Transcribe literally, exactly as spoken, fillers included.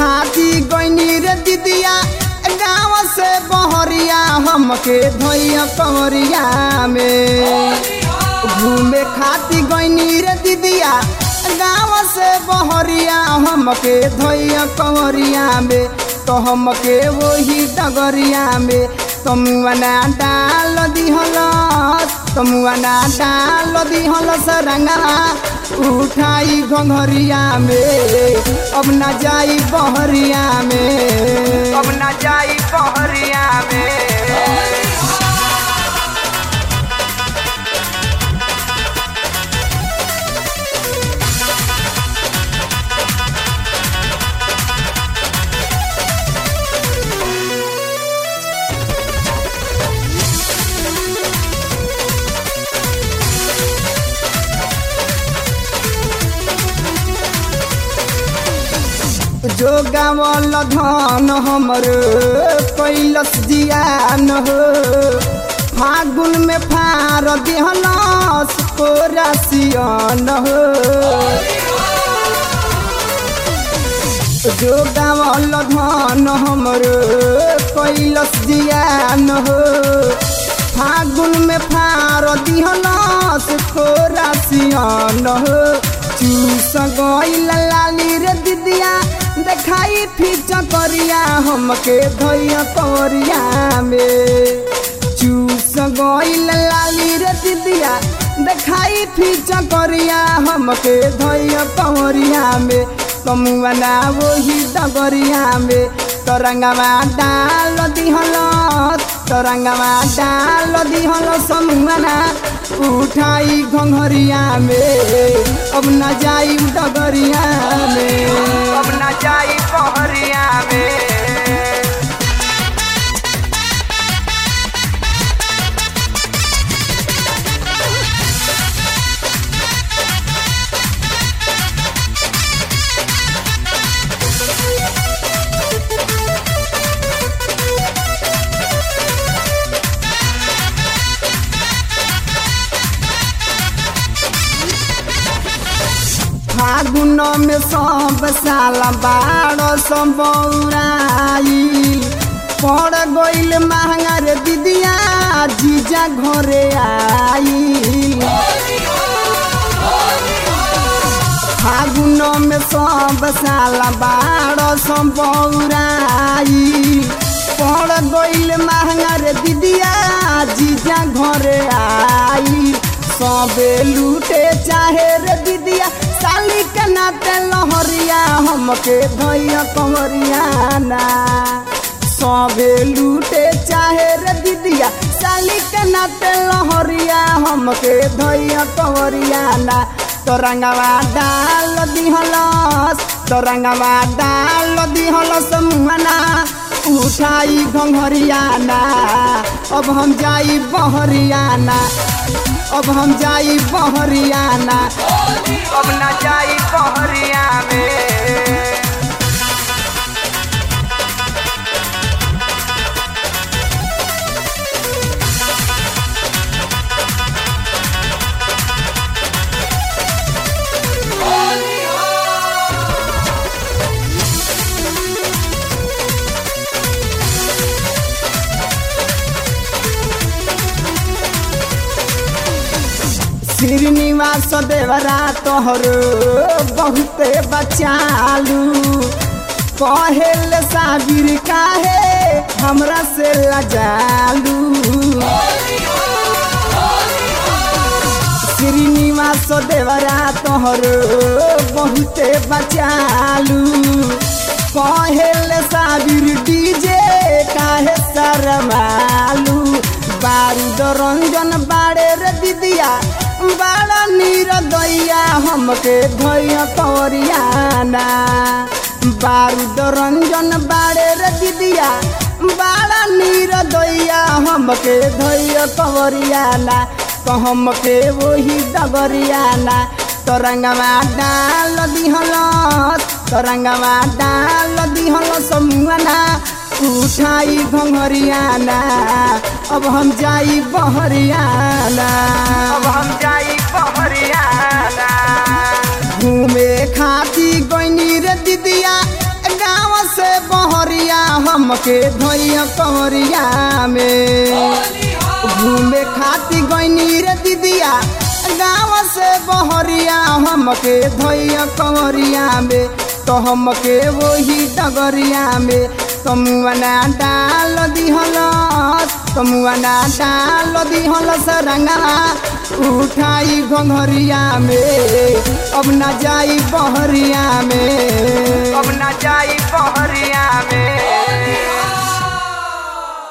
खाती गईनी रे दीदिया गाँव से बहरिया हमके धोइया कंवरिया में घूमे खाती गईनी रे दीदिया गाँव से बहरिया हमके धोइया कंवरिया में तो हमके वही डगरिया में तमुआना डाल दिहल तमुआना डाल दिहल सरंगा उठाई घंघरिया में अब न जाई बहरिया में अब न जाई बहरिया में जो गावल धन हमर कैलस जियान हो फागुन में फार दिहलस कोरासियन हो जो गावल धन हमर कैलस जियान हो फागुन में फार दिहलस कोरासियन हो चूस गइल लाली रे दीदिया देखाई फीच करिया हमके धोइया कंवरिया में चूस गइल लाली रे दीदिया देखाई फीच करिया हमके धोइया कंवरिया में तमुआना वही डगरिया में तरंगवा डाल दिहल तरंगवा डाल दिहल समुआना उठाई घंघरिया में अब न जाई डगरिया में अब न जाई बहरिया में फागुन में सब साला बाड़ सब बौराई पड़ गइल महंगा रे दीदिया जीजा घरे आई फागुन में सब साला बाड़ सब बौराई पड़ गइल महंगा रे दीदिया जीजा घरे आई सबे लूटे चाहे रे दीदिया साली के नाते लहरिया हमके धोइया कंवरिया ना सबे लूटे चाहे रे दीदिया साली के नाते लहरिया हमके धोइया कंवरिया ना तरंगवा डाल दिहलस तरंगवा डाल दिहलस मुआना उठाई घंघरिया ना अब हम जाई बहरिया ना अब हम जाई बहरिया ना अब न जाई बहरिया में श्रीनिवास देवरा तोहर बहुते बचालू कहेल साबिर काहे हमरा से लजालू श्रीनिवास देवरा तोहर बहुते बचालू कहेल साबिर डीजे काहे शरमालू बारूद रंजन बाड़े रे दीदिया बड़ा नीर दैया हमके धोइया कंवरिया ना बारूद रंजन बाड़े रे दीदिया बड़ा नीर दैया हमके धोइया कंवरिया ना तो हमके वही डगरिया ना तरंगवा डाल दिहल तरंगवा डाल दिहल समुआना उठाई घंघरियाना अब हम जाई बहरियाना अब हम जाई बहरियाना घूमे खाती गईनी रे दीदिया गाँव हमके धोइया कंवरिया में घूमे खाती गईनी रे दीदिया गाँव से बहरिया हमके धोइया कंवरिया में तो हमके वही डगरिया में तमुआना डाल दिहल तमुआना डाल दिहल सरंगा उठाई घंघरिया में अब न जाई बहरिया में अब न जाई बहरिया में।